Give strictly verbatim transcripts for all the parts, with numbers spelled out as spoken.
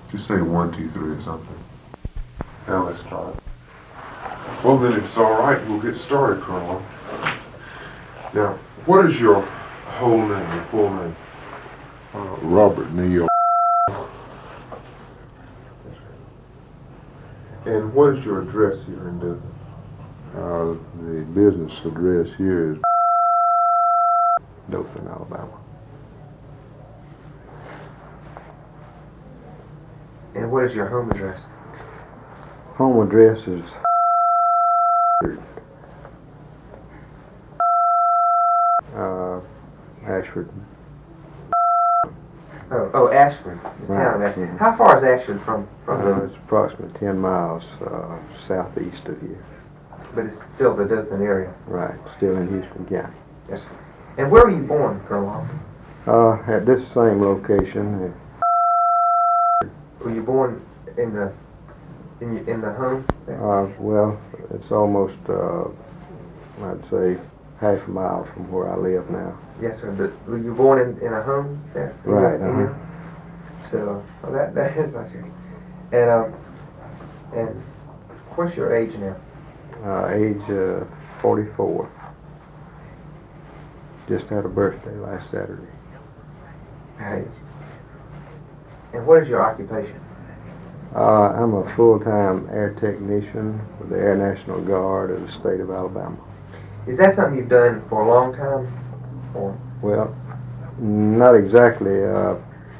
Just say one, two, three or something. Now let's try it. Well then, if it's all right, we'll get started, Colonel. Now, what is your whole name, your full name? Uh, Robert Neal. And what is your address here in Dothan? Uh, the business address here is Dothan, Alabama. And what is your home address? Home address is uh, Ashford. Oh, oh, Ashford, the Right, town of Ashford. yeah. How far is Ashford from from Uh, Dothan? it's approximately ten miles uh, southeast of here. But it's still the Dothan area. Right, still in Houston County. Yes. And where were you born, Colonel Hoffman? Uh, at this same location. Were you born in the in your, in the home there? Uh, well, it's almost, uh, I'd say, half a mile from where I live now. Yes, sir. But were you born in, in a home there? In Right. your- in your- So, well, that that is my sure. And um, and what's your age now? Uh, age uh, forty-four. Just had a birthday last Saturday. Age. And what is your occupation? Uh, I'm a full-time air technician with the Air National Guard of the state of Alabama. Is that something you've done for a long time? Or Well, not exactly. Uh,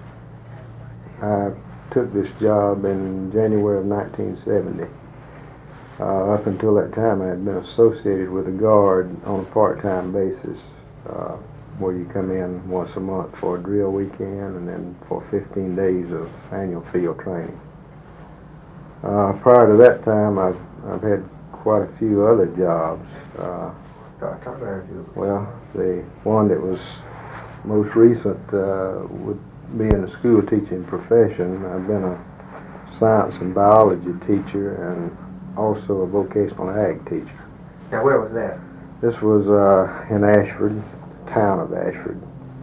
I took this job in January of nineteen seventy. Uh, up until that time, I had been associated with the Guard on a part-time basis, uh, where you come in once a month for a drill weekend and then for fifteen days of annual field training. Uh, prior to that time, I've, I've had quite a few other jobs. Uh, talk, talk about it. well, the one that was most recent uh, would be in the school teaching profession. I've been a science and biology teacher and also a vocational ag teacher. Now, where was that? This was uh, in Ashford, town of Ashford.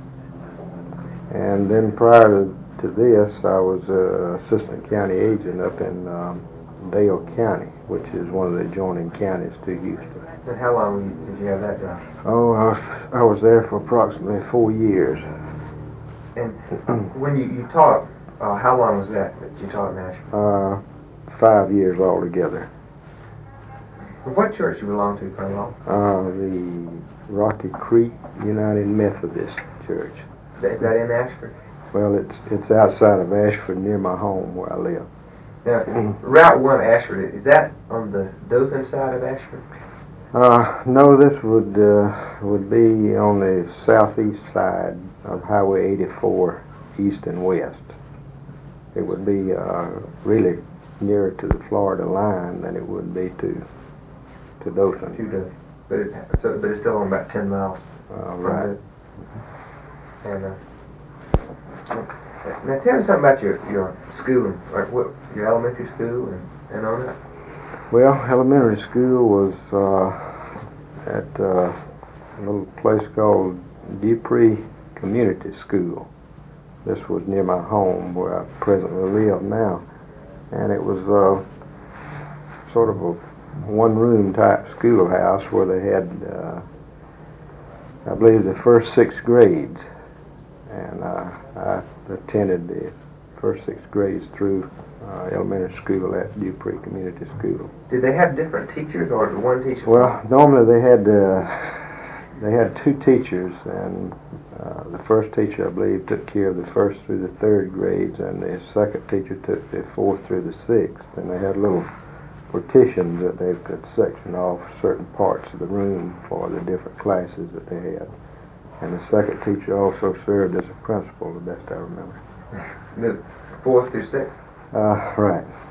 And then prior to, to this, I was uh, assistant county agent up in um, Dale County, which is one of the adjoining counties to Houston. And how long were you, did you have that job? Oh, I was, I was there for approximately four years. And when you, you taught, uh, how long was that that you taught in Ashford? Uh, five years altogether. What church you belong to, Colonel? Uh, the Rocky Creek United Methodist Church. Is that in Ashford? Well, it's it's outside of Ashford, near my home where I live. Now, Route one Ashford, is that on the Dothan side of Ashford? Uh, no, this would uh, would be on the southeast side of Highway eighty-four, east and west. It would be uh, really nearer to the Florida line than it would be to to Dothan. To Dothan, but it's so, but it's still on about ten miles. Uh, from right. it. And uh, now tell me something about your your schooling, like what your elementary school and and all that. Well, elementary school was uh, at uh, a little place called Dupree Community School. This was near my home where I presently live now. And it was uh, sort of a one-room type schoolhouse where they had, uh, I believe, the first six grades. And uh, I attended the first six grades through uh, elementary school at Dupree Community School. Did they have different teachers, or did one teacher? Well, normally they had uh, they had two teachers, and uh, the first teacher, I believe, took care of the first through the third grades, and the second teacher took the fourth through the sixth. And they had little partitions that they could section off certain parts of the room for the different classes that they had. And the second teacher also served as a principal, the best I remember. The fourth through sixth. Uh, right.